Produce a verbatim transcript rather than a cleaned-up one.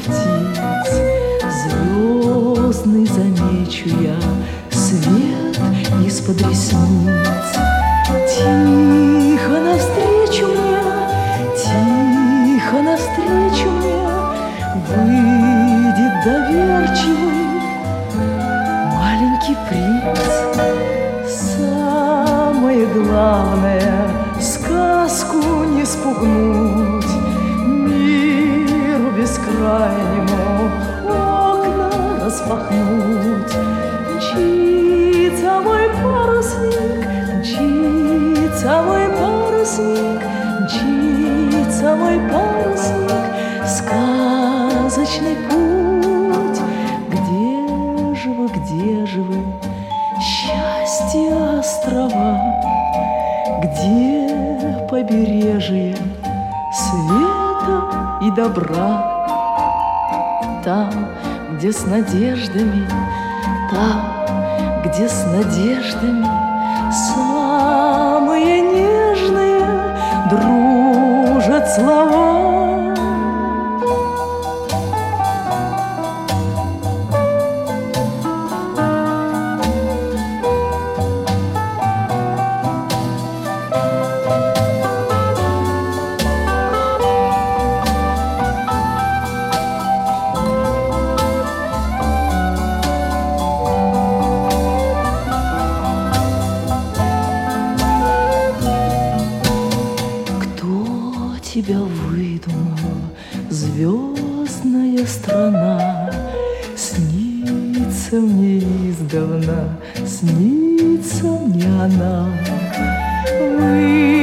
птиц. Звездный замечу я свет из-под ресниц. Тихо навстречу мне, тихо навстречу мне выйдет доверчивый маленький принц. Самое главное — сказку не спугнуть, миру бескрайнему окна распахнуть. Мчится мой парусник, мчится мой парусник, мчится мой парусник в сказочный путь. Где же вы, где же вы, счастье острова? Где побережье света и добра? Там, где с надеждами, там, где с надеждами самые нежные дружат слова. Тебя выдумала звездная страна. Снится мне издавна, снится мне она. Вы